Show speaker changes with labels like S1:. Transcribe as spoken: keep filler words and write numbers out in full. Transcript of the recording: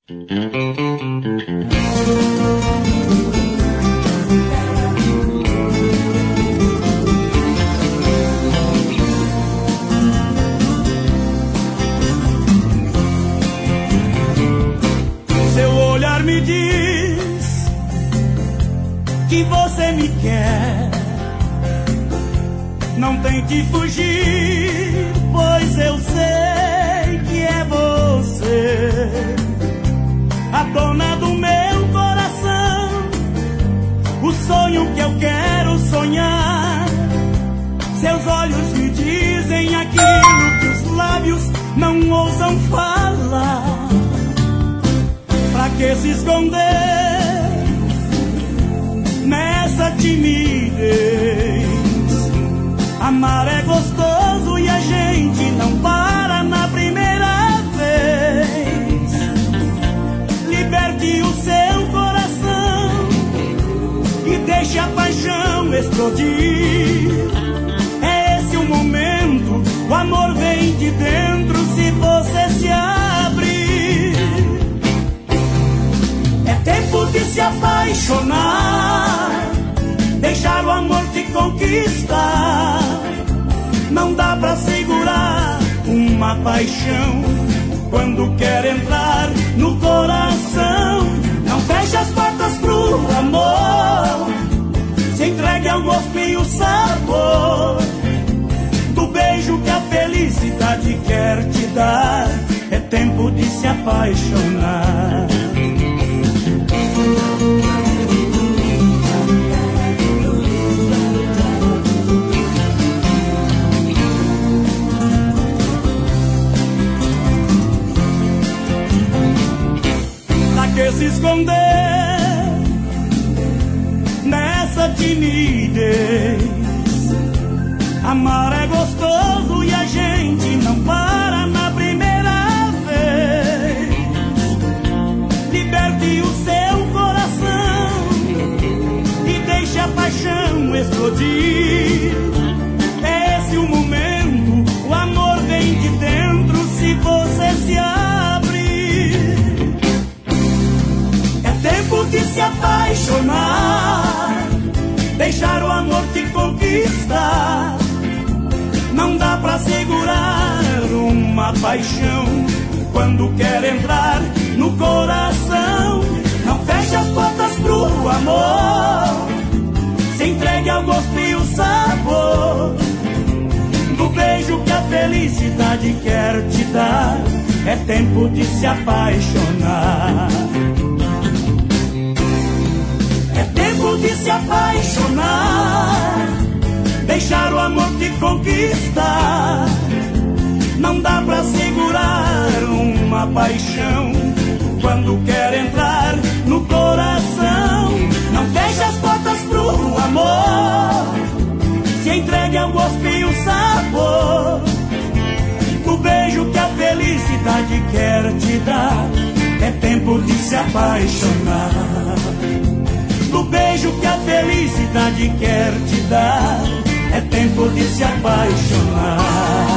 S1: Seu olhar me diz que você me quer. Não tente fugir, pois eu sei que é você, a dona do meu coração, o sonho que eu quero sonhar. Seus olhos me dizem aquilo que os lábios não ousam falar. Pra que se esconder nessa timidez? Amar é gostoso e a gente não para na primeira vez. Liberte o seu coração e deixe a paixão explodir. É esse o momento, o amor vem de dentro se você se abrir. É tempo de se apaixonar, deixar o amor te conquistar. Não dá pra segurar uma paixão quando quer entrar no coração. Não feche as portas pro amor, se entregue ao gosto e o sabor do beijo que a felicidade quer te dar. É tempo de se apaixonar. Que se esconder nessa timidez? Amar é gostoso e a gente não para na primeira vez. Liberte o seu coração e deixe a paixão explodir. É esse o momento, o amor vem de dentro se você se abrir. Tempo de se apaixonar, deixar o amor te conquistar. Não dá pra segurar uma paixão quando quer entrar no coração. Não feche as portas pro amor, se entregue ao gosto e o sabor do beijo que a felicidade quer te dar. É tempo de se apaixonar. É tempo de se apaixonar, deixar o amor te conquistar. Não dá pra segurar uma paixão quando quer entrar no coração. Não feche as portas pro amor, se entregue ao gosto e o sabor do beijo que a felicidade quer te dar. É tempo de se apaixonar, do beijo que a felicidade quer te dar. É tempo de se apaixonar.